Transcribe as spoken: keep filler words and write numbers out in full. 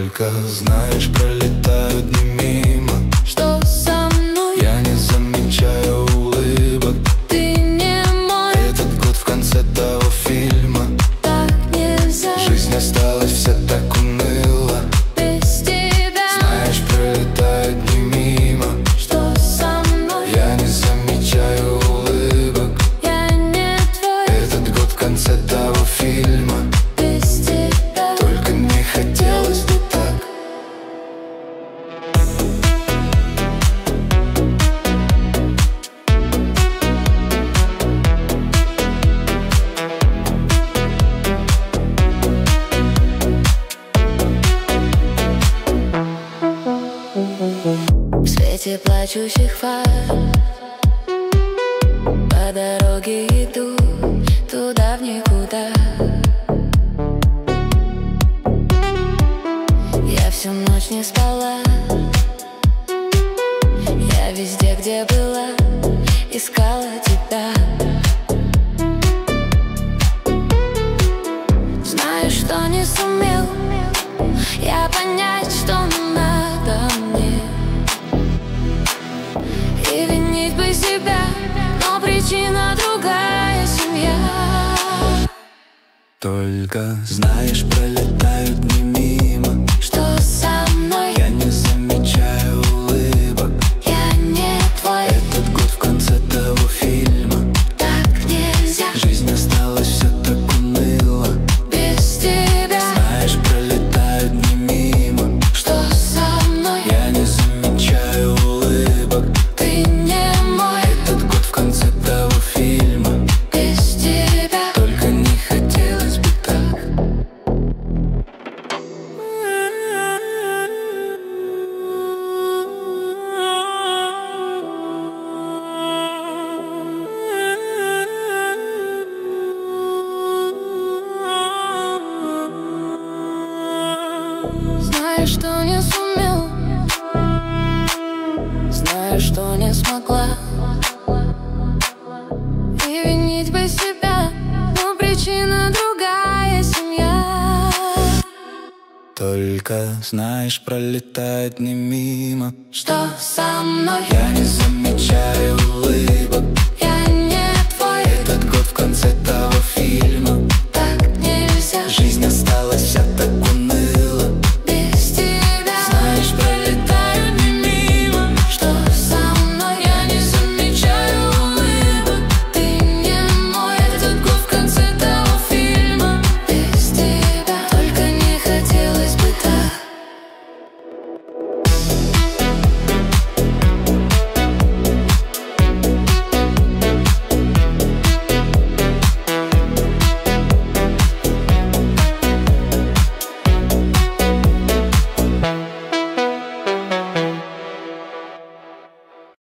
Только, знаешь, пролетают дни мимо. Что со мной? Я не замечаю улыбок. Ты не мой. Этот год в конце того фильма. Так нельзя. Жизнь осталась вся так уныло Без тебя. Знаешь, пролетают дни мимо. Что со мной? Я не замечаю улыбок. Я не твой. Этот год в конце того фильма. Без тебя. Только не хотелось бы так. В свете плачущих фар по дороге иду туда в никуда. Я всю ночь не спала. Я везде, где была, искала тебя. Знаю, что не сумел я понять, что надо мне, и винить бы себя, но причина другая — семья. Только, знаешь, пролетают дни мимо. Что со мной? Я не замечаю улыбок. Я не твой. Этот год в конце того фильма. Так нельзя. Жизнь осталась все так уныло Без тебя. Знаешь, пролетают дни мимо. Что со мной? Я не замечаю улыбок. Ты не мой. Этот год в конце того фильма. Без тебя. Только не хотелось бы так. Знаю, что не сумел, знаю, что не смогла, и винить бы себя, но причина другая — семья. Только, знаешь, пролетают дни мимо. Что со мной? Я не замечаю улыбок. Я не твой. Этот год в конце того фильма.